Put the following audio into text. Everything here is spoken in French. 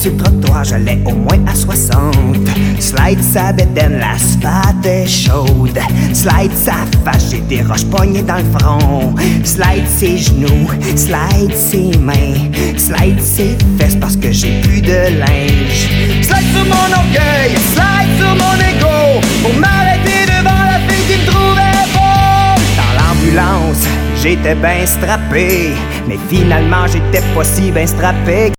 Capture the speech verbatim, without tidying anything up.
sur le trottoir, j'allais au moins à soixante. Slide sa bédaine, l'asphalte est chaude. Slide sa face, j'ai des roches poignées dans le front. Slide ses genoux, slide ses mains. Slide ses fesses parce que j'ai plus de linge. Slide sur mon orgueil, slide sur mon ego, pour m'arrêter devant la fille qui me trouvait beau. Dans l'ambulance, j'étais ben strappé, mais finalement j'étais pas si ben strappé.